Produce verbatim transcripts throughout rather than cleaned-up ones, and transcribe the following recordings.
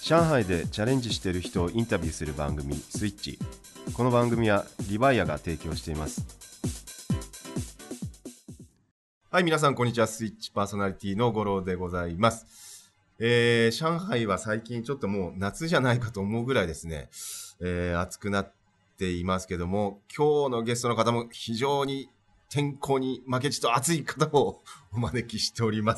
上海でチャレンジしている人をインタビューする番組スイッチ。この番組はリバイアが提供しています。はい、皆さんこんにちは。スイッチパーソナリティの五郎でございます。えー、上海は最近ちょっともう夏じゃないかと思うぐらいですね、えー、暑くなっていますけども、今日のゲストの方も非常に天候に負けじと暑い方をお招きしております。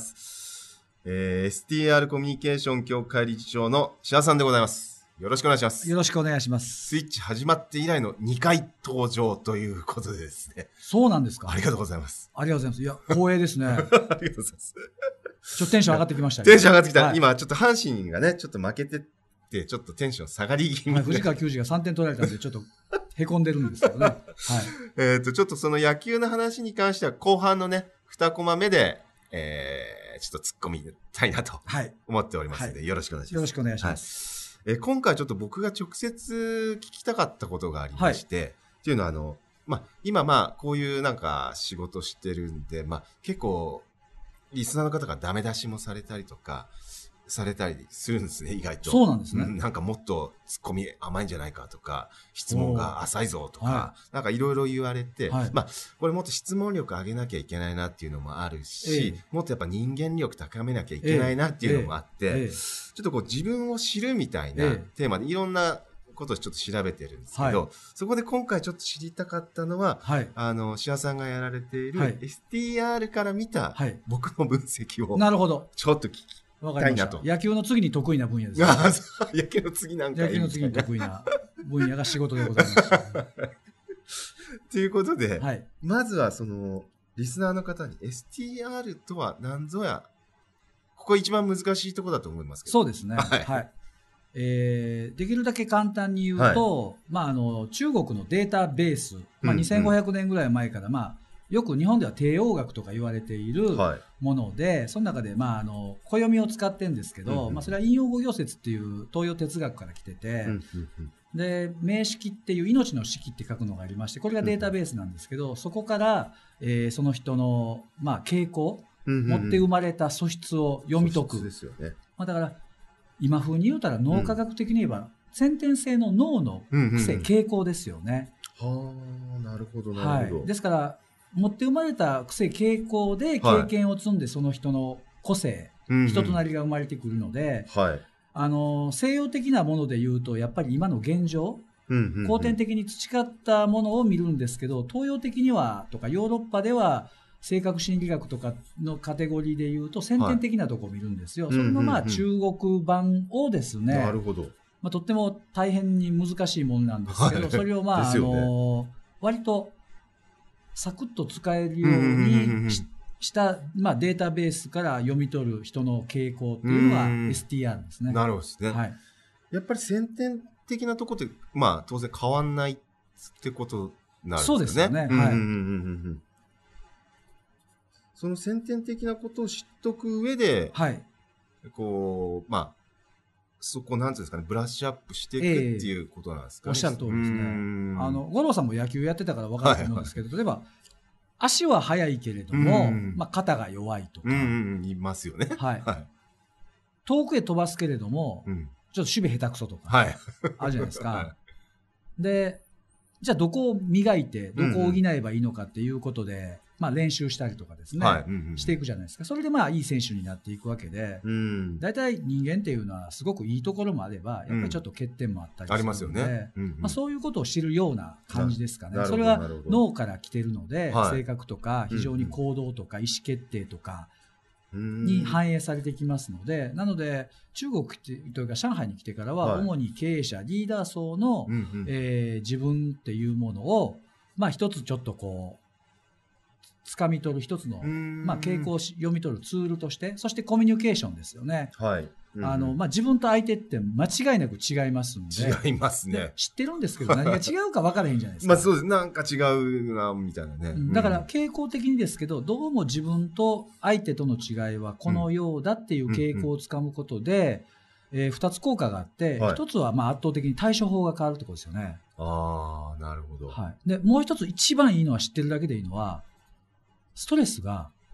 えー、エスティーアール コミュニケーション協会理事長の志田さんでございます。よろしくお願いします。 よろしくお願いします。 スイッチ始まって以来のにかい登場ということでですね。 そうなんですか。 ありがとうございます。 ありがとうございます。いや、光栄ですね。 ありがとうございます。 ちょっとテンション上がってきましたね。 テンション上がってきた。 はい、 今ちょっと阪神がね、ちょっと負けてって、ちょっとテンション下がり気味、 はい、藤川球児がさんてん取られたんで、ちょっと凹んでるんですけどね。はい。 えっと、ちょっとその野球の話に関しては、後半のね、にコマ目で、えー、ちょっと突っ込みたいなと思っておりますので、はい、よろしくお願いします。 よろしくお願いします。 はい、えー、今回ちょっと僕が直接聞きたかったことがありまして、はい、っていうのはあの、まあ、今まあ、こういうなんか仕事してるんで、まあ、結構、リスナーの方がダメ出しもされたりとか、されたりするんですね、意外と。 そうなんですね。 うん、なんかもっとツッコミ甘いんじゃないかとか、質問が浅いぞとか、はい、なんかいろいろ言われて、はい、まあ、これもっと質問力上げなきゃいけないなっていうのもあるし、ええ、もっとやっぱ人間力高めなきゃいけないなっていうのもあって、ええええ、ちょっとこう自分を知るみたいなテーマでいろんなことをちょっと調べてるんですけど、はい、そこで今回ちょっと知りたかったのは、はい、あの、志田さんがやられている エスティーアール から見た僕の分析を、 なるほど。 ちょっと聞きわかりました。野球の次に得意な分野ですね。 ああ、野球の次なんかいい。 野球の次に得意な分野が仕事でございます。 ということで、 はい、 まずはその、リスナーの方に エスティーアール とは何ぞや、ここ一番難しいところだと思いますけど。 そうですね。はい。はい、えー、できるだけ簡単に言うと、はい、まあ、あの、中国のデータベース、まあ、にせんごひゃくねんぐらい前から、まあ、よく日本では帝王学とか言われているもので、はい、その中で、まあ、あの暦を使ってるんですけど、うんうん、まあ、それは陰陽五行説っていう東洋哲学から来てて、うんうんうん、で命式っていう命の式って書くのがありまして、これがデータベースなんですけど、うんうん、そこから、えー、その人の、まあ、傾向、うんうんうん、持って生まれた素質を読み解く、 ですよね。 まあ、だから今風に言うたら脳科学的に言えば、うん、先天性の脳の癖、うんうん、傾向ですよね。 はあ、なるほどなるほど。 はい、ですから持って生まれた癖傾向で経験を積んで、その人の個性、はい、人となりが生まれてくるので、うんうん、あの西洋的なもので言うとやっぱり今の現状、うんうんうん、後天的に培ったものを見るんですけど、東洋的にはとかヨーロッパでは性格心理学とかのカテゴリーで言うと先天的なところを見るんですよ、はい、それのまあ中国版をですね、 なるほど、 まあ、とっても大変に難しいものなんですけど、はい、それをまあ、ね、あの割とサクッと使えるようにした、まあ、データベースから読み取る人の傾向っていうのが エスティーアール ですね。 なるほどですね。はい、やっぱり先天的なところって、まあ、当然変わんないってことになるんですよね。 そうですよね。はい、うんうんうんうん、 その先天的なことを知っとく上で、はい、こう、まあ、そこなんていうんですかね、ブラッシュアップしていくっていうことなんですかね。 えー、おっしゃる通りですね。あの五郎さんも野球やってたから分かると思うんですけど、はいはい、例えば足は速いけれども、まあ、肩が弱いとか、 うんうん、いますよね。 はいはい、遠くへ飛ばすけれども、うん、ちょっと守備下手くそとか、はい、あるじゃないですか。はい、で、じゃあどこを磨いてどこを補えばいいのかっていうことで、うんうん、まあ、練習したりとかですね、はい、うんうん、していくじゃないですか。それでまあいい選手になっていくわけで、うん、だいたい人間っていうのはすごくいいところもあればやっぱりちょっと欠点もあったりするので、うん、ありますよね。うんうん、まあ、そういうことを知るような感じですかね。それは脳から来てるので、はい、性格とか非常に行動とか意思決定とかに反映されてきますので、なので中国というか上海に来てからは主に経営者、リーダー層の、うんうん、えー、自分っていうものを、まあ、一つちょっとこう掴み取る一つの、まあ、傾向を読み取るツールとして、そしてコミュニケーションですよね。はい、うんうん、あのまあ、自分と相手って間違いなく違いますんで。 違いますね。 知ってるんですけど何が違うか分からへんじゃないですか。 まあそうです。なんか違うなみたいなね、うん、 だから傾向的にですけど、どうも自分と相手との違いはこのようだっていう傾向をつかむことで、うんうん、えー、ふたつ効果があって、はい、ひとつはまあ圧倒的に対処法が変わるってことですよね。 ああ、なるほど。 はい、でもう一つ一番いいのは、知ってるだけでいいのは、ストレスが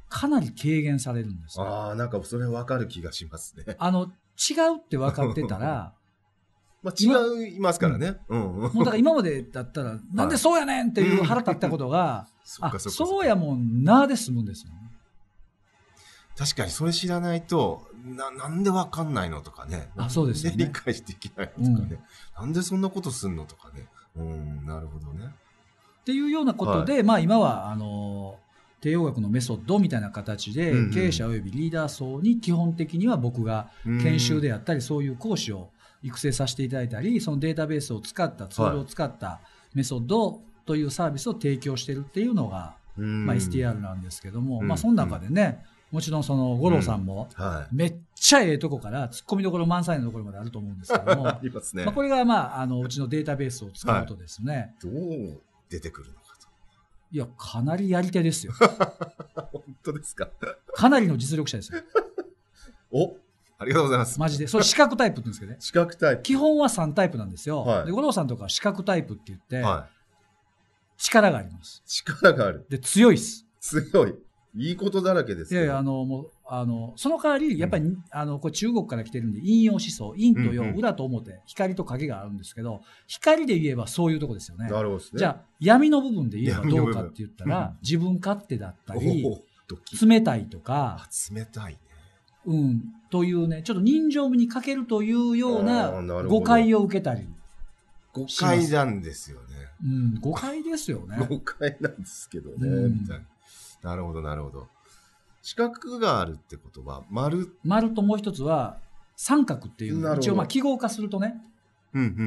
かなり軽減されるんですよ。 ああ、なんかそれ分かる気がしますね。 あの、違うって分かってたら、 まあ違いますからね。うん。 もうだから今までだったら、なんでそうやねんっていう腹立ったことが、あ、そうやもんなで済むんですよね。 確かにそれ知らないと、な、なんでわかんないのとかね。 あ、そうですよね。 理解できないのとかね、うん。なんでそんなことすんのとかね。うん、なるほどね。 っていうようなことで、はい、まあ今は、あの、帝王学のメソッドみたいな形で、うんうん、経営者及びリーダー層に基本的には僕が研修であったり、そういう講師を育成させていただいたり、そのデータベースを使ったツールを使ったメソッドというサービスを提供しているっていうのが、まあ、エスティーアール なんですけども、まあその中でね、もちろんその五郎さんもめっちゃええとこから突っ込みどころ満載のところまであると思うんですけども、ありますね。まあこれがまああのうちのデータベースを使うとですね、 はい、どう出てくるのかと。 いやかなりやり手ですよ。 本当ですか。 かなりの実力者ですよ。 お、ありがとうございます。 マジで。それ四角タイプって言うんですけどね。 四角タイプ。 基本はさんタイプなんですよ。はい、で五郎さんとかは四角タイプって言って、はい、力があります。 力がある。 で強いっす。 強い。いいことだらけですね。 いやいや、あの、もう、あの、その代わり、やっぱり、うん、あの、これ中国から来てるんで、陰陽思想、陰と陽、うんうん、裏と表、光と影があるんですけど、光で言えばそういうとこですよね。 なるほどですね。 じゃあ、闇の部分で言えばどうかって言ったら、うん、自分勝手だったり、冷たいとか、 冷たいね。 うん、というね、ちょっと人情味に欠けるというような誤解を受けたり。 誤解なんですよね。 うん、誤解ですよね。 誤解なんですけどね、うん、みたいな。なるほど、なるほど。四角があるってことは、丸。 丸ともう一つは、三角っていうの。一応、まあ、記号化するとね。 うん、うん、うん、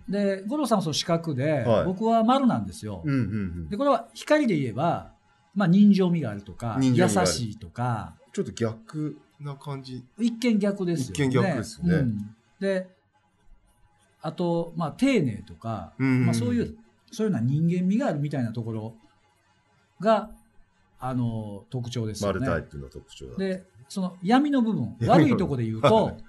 うん。 で、五郎さんはその四角で、 はい、 僕は丸なんですよ。 うん、うん、うん。 で、これは光で言えば、まあ、人情味があるとか、優しいとか。 ちょっと逆な感じ。 一見逆ですよね。 一見逆ですよね。うん、 で、あと、まあ、丁寧とか、うんうんうん、まあ、そういう、そういうような人間味があるみたいなところが、あの特徴ですよね。 丸タイプの特徴だ。 で、その闇の部分、悪いところで言うと、はい、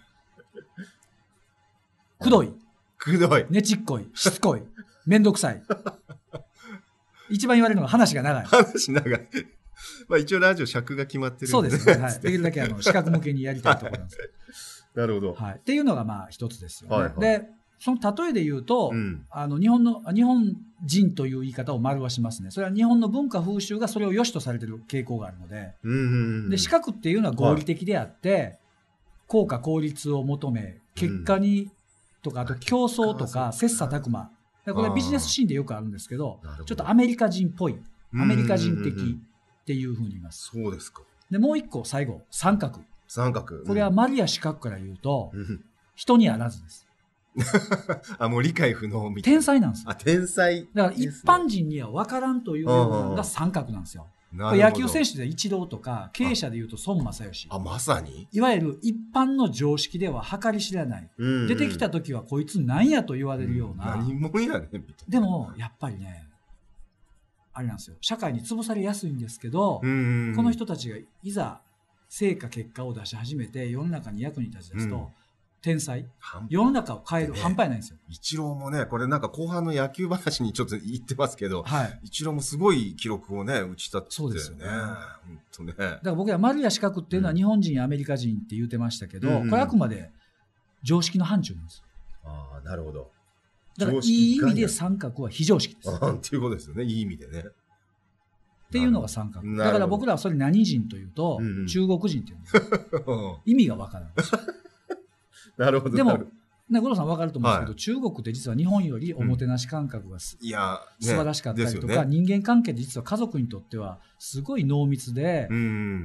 くどい、 くどい、 ねちっこい、しつこい、めんどくさい。一番言われるのが話が長い。 話長い。まあ一応ラジオ尺が決まってるんで、 そうですね。はい、できるだけあの視覚向けにやりたいところなんです。 なるほど。 はい。っていうのがまあ一つですよね。 はいはい、 で、その例えで言うと、うん、あの日本の日本人という言い方を丸はしますね。それは日本の文化風習がそれを良しとされている傾向があるので、 うんうんうん、で四角っていうのは合理的であって、はい、効果効率を求め結果に、うん、とかあと競争とか切磋琢磨。これはビジネスシーンでよくあるんですけど、どちょっとアメリカ人っぽい、アメリカ人的っていうふうに言います。 そうですか。 でもう一個最後三角。 三角。 これは丸や四角から言うと、うん、人にあらずです。 あ、もう理解不能みたいな。 天才なんですよ。 あ、天才、ね。 だから一般人には分からんというようなのが三角なんですよ。野球選手でイチローとか、経営者でいうと孫正義。 あ、まさにいわゆる一般の常識では計り知れない。うんうん、出てきた時はこいつ何やと言われるような。 うん、何者やねんみたいな。 でも、やっぱりね、あれなんですよ。社会に潰されやすいんですけど、うんうんうん、この人たちがいざ成果結果を出し始めて世の中に役に立ち出すと、うん、天才、世の中を変える、ね、半端ないんですよ。 イチローもね、これなんか後半の野球話にちょっと言ってますけど、はい、イチローもすごい記録をね、打ち立てて、ね、 そうですよね。 本当ね。だから僕は丸や四角っていうのは日本人やアメリカ人って言うてましたけど、うん、これあくまで常識の範疇なんですよ。 ああ、なるほど。 だからいい意味で三角は非常識です。 ああ、っていうことですよね。いい意味でね。 っていうのが三角。だから僕らはそれ何人というと、うんうん、中国人っていうんですよ。意味がわからない。 なるほど。 でも、ね、五郎さん分かると思うんですけど、はい、中国って実は日本よりおもてなし感覚が、うん、いや、ね、素晴らしかったりとか、ね、人間関係で実は家族にとってはすごい濃密で、うん、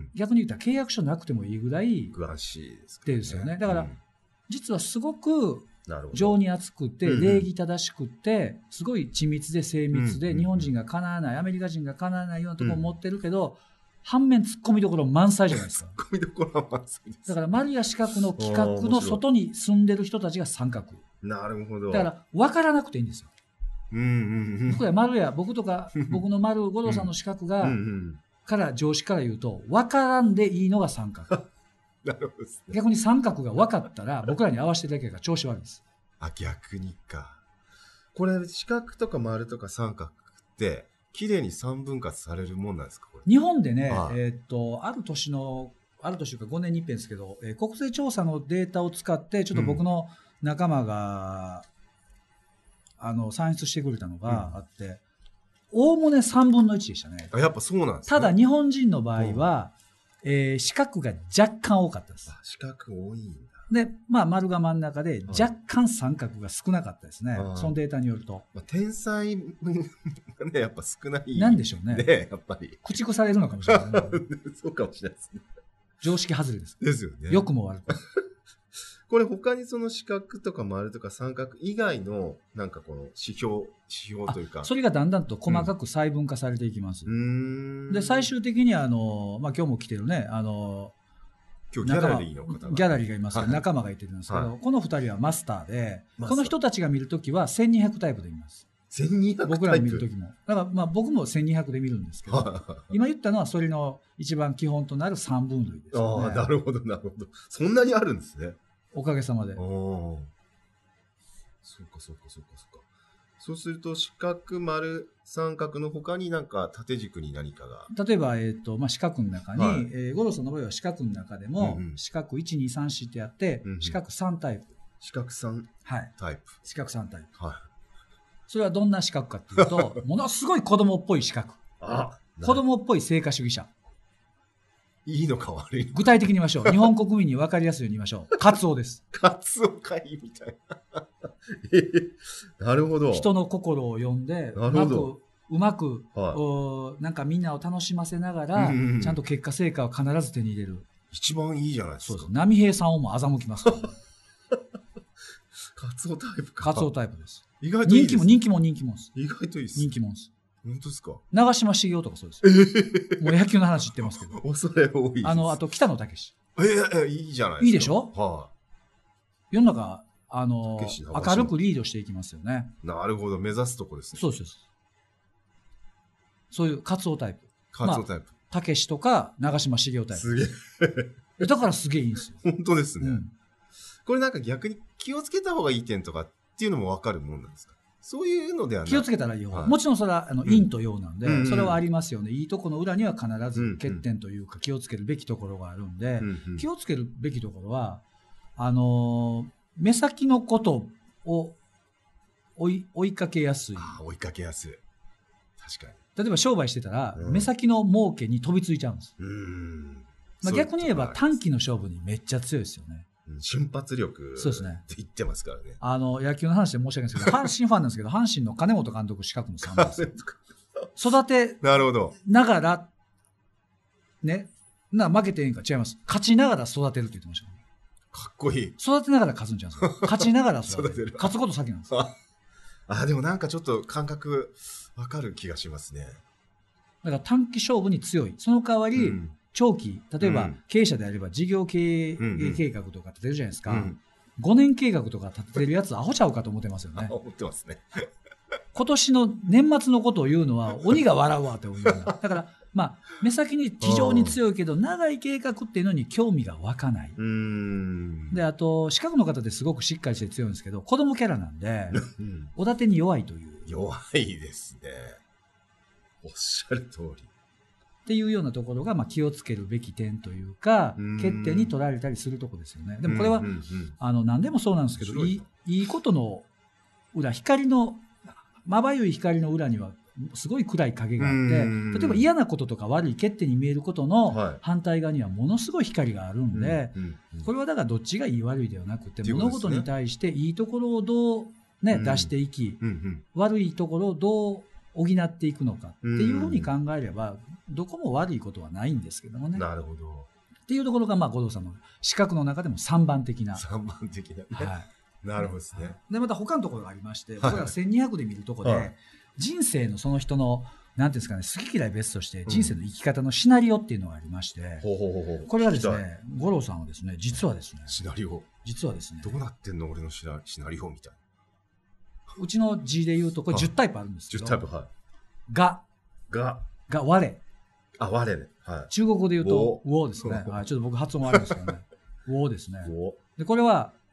逆に言ったら契約書なくてもいいぐらい詳しいですね。ですよね。だから、うん、実はすごく情に厚くて、礼儀正しくて、すごい緻密で精密で、日本人が叶わない、アメリカ人が叶わないようなところを持ってるけど、反面突っ込みどころ満載じゃないですか。 突っ込みどころは満載です。 だから丸や四角の規格の外に住んでる人たちが三角。 なるほど。 だから分からなくていいんですよ。 うんうんうん、 僕や丸や僕とか僕の丸五郎さんの四角が、うんうん、から常識から言うと分からんでいいのが三角。 なるほどですね。 逆に三角が分かったら僕らに合わせてるだけが調子悪いです。 あ、逆にか。これ四角とか丸とか三角って綺麗に三分割されるもんなんですかこれ。 日本でね、はい、えー、っとある年のある年かごねんに一遍ですけど、えー、国勢調査のデータを使ってちょっと僕の仲間が、うん、あの算出してくれたのがあって、おおむねさんぶんのいちでしたね。 あ、やっぱそうなんですね。 ただ日本人の場合は、うん、えー、四角が若干多かったです。 四角多いんだ。 で、まあ、丸が真ん中で若干三角が少なかったですね、はい、そのデータによると。 まあ、天才がね、やっぱ少ない。 なんでしょうね。 ね、やっぱり。 駆逐されるのかもしれない、ね。 そうかもしれないですね。 常識外れです。 ですよね。 良くも悪くも。 これ他にその四角とか丸とか三角以外のなんかこの指標、指標というか。 それがだんだんと細かく細分化されていきます。うん、で、最終的にあの、まあ、今日も来てるね、あの、 今日ギャラリーの方がギャラリーがいますけど、はい、仲間がいてるんですけど、はい、このふたりはマスターで、この人たちが見るときはせんにひゃくタイプで見ます。 せんにひゃくタイプ僕らが見るときも。だからまあ僕もせんにひゃくで見るんですけど、今言ったのはそれの一番基本となるさんぶん類ですよね。 ああ、なるほど、なるほど。そんなにあるんですね。 おかげさまで。 おそうか、そうか、そうか、そうか。そうすると四角、丸、三角の他になんか縦軸に何かが。 例えば、えーとまあ、四角の中に、はい、えー、五郎さんの場合は四角の中でも、うんうん、四角いち、に、さん、よんってあって、うんうん、四角さんタイプ。 四角さんタイプ。はい、 四角さんタイプ。 はい。 それはどんな四角かっていうと、ものすごい子供っぽい四角。 あ、 子供っぽい成果主義者。 いいのか悪いのか。 具体的に言いましょう。日本国民に分かりやすいように言いましょう。カツオです。 カツオ会みたいな。えー、なるほど。 人の心を読んで、うまく、うまく、はい、なんかみんなを楽しませながら、うんうん、ちゃんと結果成果を必ず手に入れる。 一番いいじゃないですか。そうです。 波平さんをも欺きますから、ね。 カツオタイプか。 カツオタイプです。 意外といいです。 人気も人気も人気もです。 意外といいです。 人気もです。 本当ですか。 長嶋茂雄とかそうです。えー、もう野球の話言ってますけど。 恐れ多いです。 あの、あと北野武。 えー、いいじゃないですか。 いいでしょ。 はい、 世の中、あの、明るくリードしていきますよね。 なるほど、目指すとこですね。 そうです。そういうカツオタイプ。 カツオタイプ。 たけしとか長嶋茂雄タイプ。 すげえ。だからすげえいいんですよ。 本当ですね、うん。これなんか逆に気をつけた方がいい点とかっていうのも分かるもんなんですか。そういうのではない。 気をつけたらいいよ。はい、もちろんそれはあの陰と陽なんで、うん、それはありますよね。いいとこの裏には必ず欠点というか気をつけるべきところがあるんで、うんうん、気をつけるべきところは、あのー、目先のことを追い、追いかけやすい。 あ、追いかけやすい。確かに。 例えば商売してたら、うん、目先の儲けに飛びついちゃうんです。うんまあ、逆に言えば短期の勝負にめっちゃ強いですよね。 瞬発力って言ってますからね。 あの野球の話で申し訳ないですけど、阪神ファンなんですけど、阪神の金本監督資格のさんばんですよ。育てながら、ね、な負けていいんか違います。勝ちながら育てるって言ってました。 かっこいい。 育てながら勝つんちゃうんですよ。勝ちながら育てる。勝つこと先なんです。 あ、でもなんかちょっと感覚わかる気がしますね。 だから短期勝負に強い。その代わり、うん長期、例えば経営者であれば事業経営計画とか立てるじゃないですか。うんうん、ごねん計画とか立ててるやつアホちゃうかと思ってますよね。 思ってますね。 今年の年末のことを言うのは鬼が笑うわって思うような。だから、まあ、目先に非常に強いけど、長い計画っていうのに興味が湧かない。うーんで、あと、四角の方ってすごくしっかりして強いんですけど、子供キャラなんで、おだてに弱いという。 弱いですね。おっしゃる通り。 っていうようなところが、まあ、気をつけるべき点というか、欠点に取られたりするところですよね。でもこれは、あの、何でもそうなんですけど、いい、いいことの裏、光の、まばゆい光の裏には、すごい暗い影があって、例えば嫌なこととか悪い欠点に見えることの反対側にはものすごい光があるんで、これはだからどっちがいい悪いではなくて、物事に対していいところをどうね、出していき、悪いところをどう補っていくのかっていうふうに考えれば、どこも悪いことはないんですけどもね。 なるほど。 っていうところが、まあ、五郎さんの資格の中でもさんばん的な。 さんばん的な、ね。はい。なるほどですね。 で、また他のところがありまして、僕らせんにひゃくで見るところで、はい、人生のその人の、なんていうんですかね、好き嫌い別として、人生の生き方のシナリオっていうのがありまして、うん、これはですね、五郎さんはですね、実はですね、 シナリオ実はですね、 どうなってんの俺のシナ、シナリオみたいな。 うちの字で言うと、これじゅうタイプあるんですけど、 じゅうタイプ、はい。 が、 が、 が、我。 あ、我ね。はい。 中国語で言うと、ウォーですね。はい。ちょっと僕発音悪いですけどね。ウォーですね。で、これは、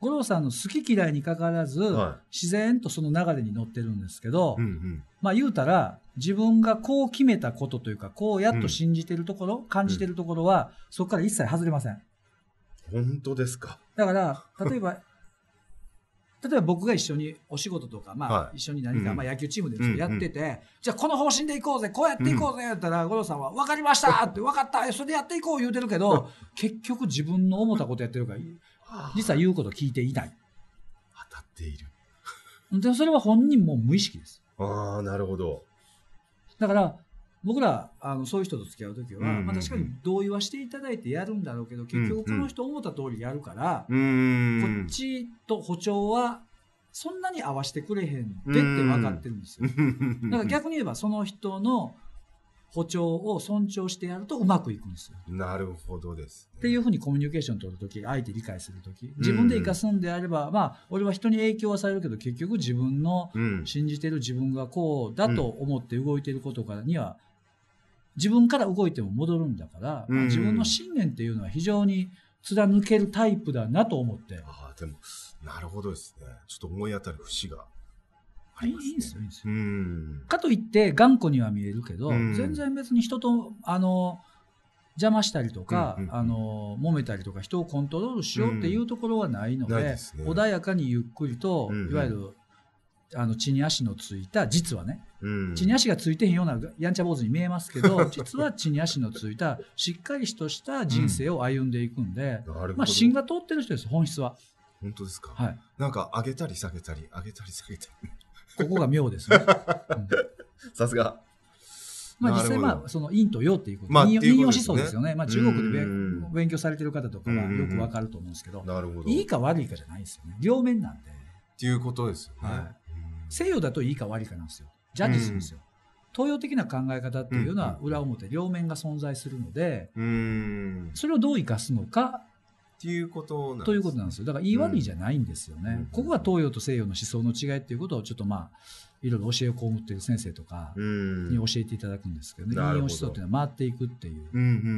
五郎さんの好き嫌いにかかわらず、はい、自然とその流れに乗ってるんですけど、うんうん、まあ言うたら自分がこう決めたことというか、こうやっと信じてるところ、うん、感じてるところは、そこから一切外れません。 本当ですか。 だから例えば例えば僕が一緒にお仕事とか、まあ、一緒に何か、はい、まあ、野球チームでやってて、うんうん、じゃあこの方針でいこうぜ、こうやっていこうぜって言ったら、五郎さんは分かりましたって、分かった、それでやっていこう言うてるけど、結局自分の思ったことやってるから、実は言うこと聞いていない。 当たっている。 で、それは本人も無意識です。 ああ、なるほど。 だから、僕らあのそういう人と付き合うときは、うんうんうん、まあ、確かに同意はしていただいてやるんだろうけど、結局この人思った通りやるから、うんうん、こっちと歩調はそんなに合わせてくれへんでって分かってるんですよ。だから逆に言えばその人の歩調を尊重してやるとうまくいくんですよ。 なるほどです、 ね。っていうふうにコミュニケーション取るとき、相手理解するとき、自分で生かすんであれば、まあ俺は人に影響はされるけど、結局自分の信じてる自分がこうだと思って動いてることからには、自分から動いても戻るんだから、まあ、自分の信念っていうのは非常に貫けるタイプだなと思って。 ああ、でもなるほどですね。ちょっと思い当たる節がありますね。 いいんですよ、いいんですよ。かといって頑固には見えるけど、全然別に人とあの邪魔したりとか、うんうんうん、あの揉めたりとか人をコントロールしようっていうところはないので、うんないですね、穏やかにゆっくりと、うんうん、いわゆるあの地に足のついた、実はね、うん、地に足がついてへんようなやんちゃ坊主に見えますけど実は地に足のついたしっかりとした人生を歩んでいくんで、うん、まあ芯が通ってる人です、本質は。 本当ですか。 はい。 なんか上げたり下げたり上げたり下げたりここが妙ですね。 さすが。 まあ実際まあその陰と陽っていうこと、まあ、引用思想ですよね。まあ中国で勉強されてる方とかはよくわかると思うんですけど、なるほど。いいか悪いかじゃないですよね。両面なんで。 っていうことですよね。はい。 西洋だといいか悪いかなんですよ。ジャッジするんですよ。東洋的な考え方っていうのは裏表両面が存在するので、それをどう生かすのかっていうことなんです、 ということなんですよ。だから言い悪いじゃないんですよね。うん、ここが東洋と西洋の思想の違いっていうことをちょっとまあいろいろ教えを被っている先生とかに教えていただくんですけどね。引用思想っていうのは回っていくっていう。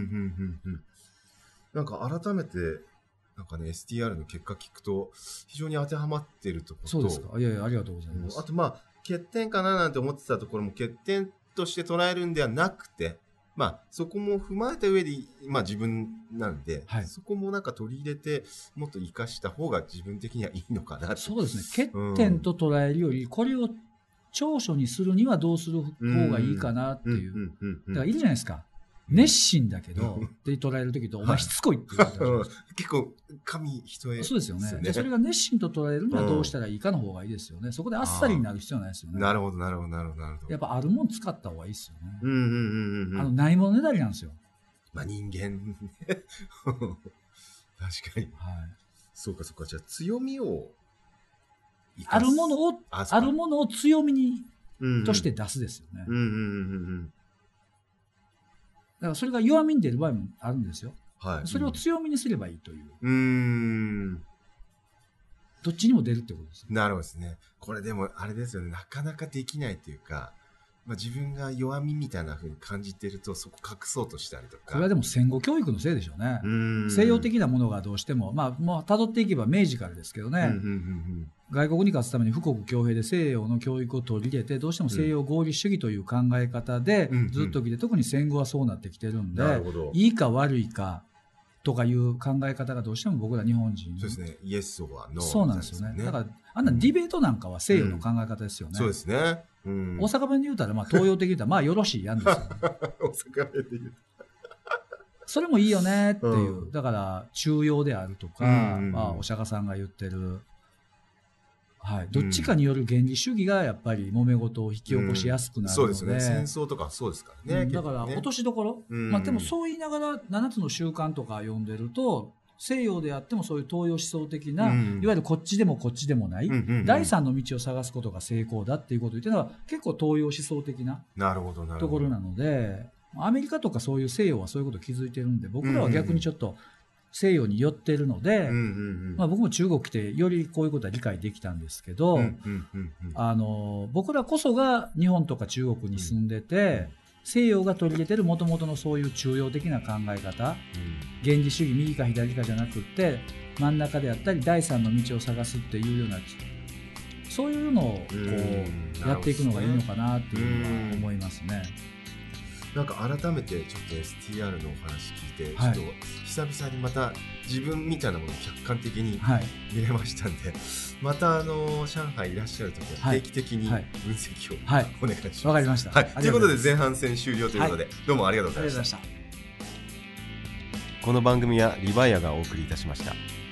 なんか改めてなんかね エスティーアール の結果聞くと非常に当てはまっているところと、 そうですか。いやいやありがとうございます。 あとまあ欠点かななんて思ってたところも欠点として捉えるんではなくて。まあ、そこも踏まえた上で、まあ自分なんで、はい、そこもなんか取り入れて、もっと活かした方が自分的にはいいのかなって。 そうですね。欠点と捉えるより、うん、これを長所にするにはどうする方がいいかなっていう。だからいるじゃないですか。熱心だけど、って捉えるときと、お前しつこいって言われたら、 結構、神人へ。 そうですよね。じゃあそれが熱心と捉えるにはどうしたらいいかの方がいいですよね。そこであっさりになる必要ないですよね。 なるほど、なるほど、なるほど、なるほど。 やっぱあるもん使った方がいいですよね。うんうんうんうん。あの、ないものねだりなんですよ。 まあ人間ね。確かに。はい。そうかそうか。じゃあ強みをあるものを、あ, あるものを強みに、うんうん、として出すですよね。うんうんうんうん。だからそれが弱みに出る場合もあるんですよ。はい、それを強みにすればいいという。うーん。どっちにも出るってことです。 なるほどですね。これでもあれですよね。なかなかできないというか、まあ、自分が弱みみたいな風に感じてるとそこ隠そうとしたりとか。 これはでも戦後教育のせいでしょうね。う西洋的なものがどうしても、まあもう辿っていけば明治からですけどね。うんうんうんうん、外国に勝つために富国強兵で西洋の教育を取り入れて、どうしても西洋合理主義という考え方でずっと来て、うんうん、特に戦後はそうなってきてるんで、なるほど。いいか悪いかとかいう考え方がどうしても僕ら日本人。 そうですね。イエスはノー、ね。 そうなんですよね。だからあんなディベートなんかは西洋の考え方ですよね。 うん、そうですね。うん、 大阪弁で言うたら、まあ東洋的に言うたら、まあよろしいやんですよ、ね。 大阪弁で言うそれもいいよねっていう。うん、だから、中庸であるとか、うんうん、まあお釈迦さんが言ってる、はい。どっちかによる原理主義がやっぱり揉め事を引き起こしやすくなるので。うん、そうですね。戦争とかそうですからね。 うん、だから、落としどころ。うん、まあでもそう言いながら、ななつの習慣とか読んでると、西洋であってもそういう東洋思想的な、うん、いわゆるこっちでもこっちでもない、うんうんうん、第三の道を探すことが成功だっていうことを言ってるのは結構東洋思想的なところなので、アメリカとかそういう西洋はそういうことを気づいてるんで、僕らは逆にちょっと西洋に寄ってるので、うんうんうんまあ、僕も中国来てよりこういうことは理解できたんですけど、うんうんうんうん、あの僕らこそが日本とか中国に住んでて、うん西洋が取り入れてるもともとのそういう中庸的な考え方、うん、原理主義右か左かじゃなくって真ん中であったり第三の道を探すっていうようなそういうのをこうやっていくのがいいのかなっていうのは思いますね。 なんか改めてちょっと エスティーアール のお話聞いて、はい、ちょっと久々にまた自分みたいなものを客観的に見れましたんで、はい、またあの上海いらっしゃるときは定期的に分析を、はい、お願いします。 わかりました。 はい、ということで前半戦終了ということで、はい、どうもありがとうございました。 ありがとうございました。 この番組はリバイアがお送りいたしました。